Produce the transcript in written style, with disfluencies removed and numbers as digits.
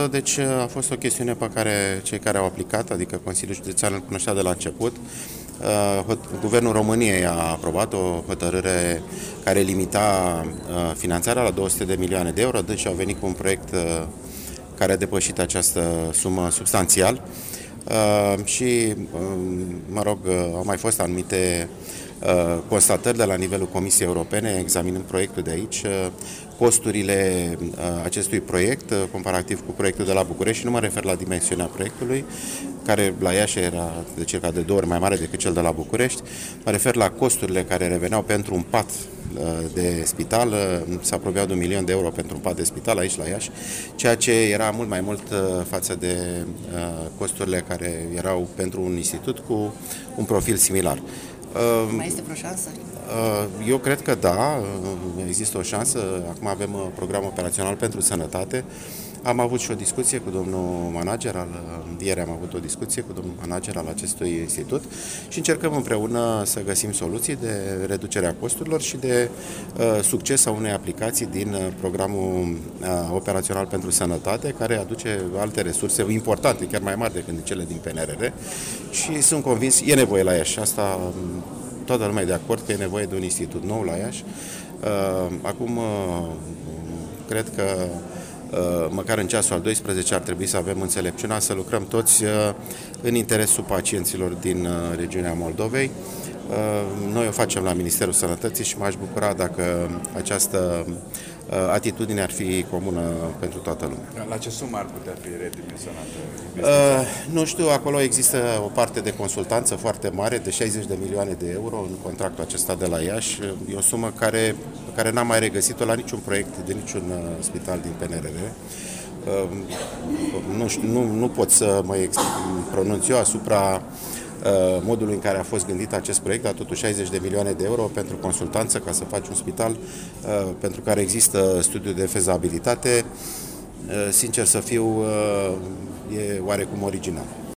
Deci a fost o chestiune pe care cei care au aplicat, adică Consiliul Județean îl cunoștea de la început. Guvernul României a aprobat o hotărâre care limita finanțarea la 200 de milioane de euro, deci au venit cu un proiect care a depășit această sumă substanțial și, mă rog, au mai fost anumite constatări de la nivelul Comisiei Europene, examinând proiectul de aici, costurile acestui proiect, comparativ cu proiectul de la București, și nu mă refer la dimensiunea proiectului, care la Iași era de circa de 2 ori mai mare decât cel de la București, mă refer la costurile care reveneau pentru un pat de spital, se apropiau de 1 milion de euro pentru un pat de spital aici la Iași, ceea ce era mult mai mult față de costurile care erau pentru un institut cu un profil similar. Mai este vreo șansă? Eu cred că da, există o șansă. Acum avem programul operațional pentru sănătate. Am avut și o discuție cu domnul manager, ieri am avut o discuție cu domnul manager al acestui institut și încercăm împreună să găsim soluții de reducere a costurilor și de succes a unei aplicații din programul operațional pentru sănătate, care aduce alte resurse importante, chiar mai mari decât cele din PNRR, și sunt convins, e nevoie la Iași. Asta toată lumea e de acord că e nevoie de un institut nou la Iași. Acum, cred că măcar în ceasul al 12 ar trebui să avem înțelepciunea să lucrăm toți în interesul pacienților din regiunea Moldovei. Noi o facem la Ministerul Sănătății și m-aș bucura dacă această atitudine ar fi comună pentru toată lumea. La ce sumă ar putea fi redimensionată? Nu știu, acolo există o parte de consultanță foarte mare, de 60 de milioane de euro în contractul acesta de la Iași. E o sumă care n-am mai regăsit-o la niciun proiect de niciun spital din PNRR. Nu pot să mă pronunț eu asupra modului în care a fost gândit acest proiect, dar totuși 60 de milioane de euro pentru consultanță ca să faci un spital pentru care există studiu de fezabilitate, sincer să fiu, e oarecum original.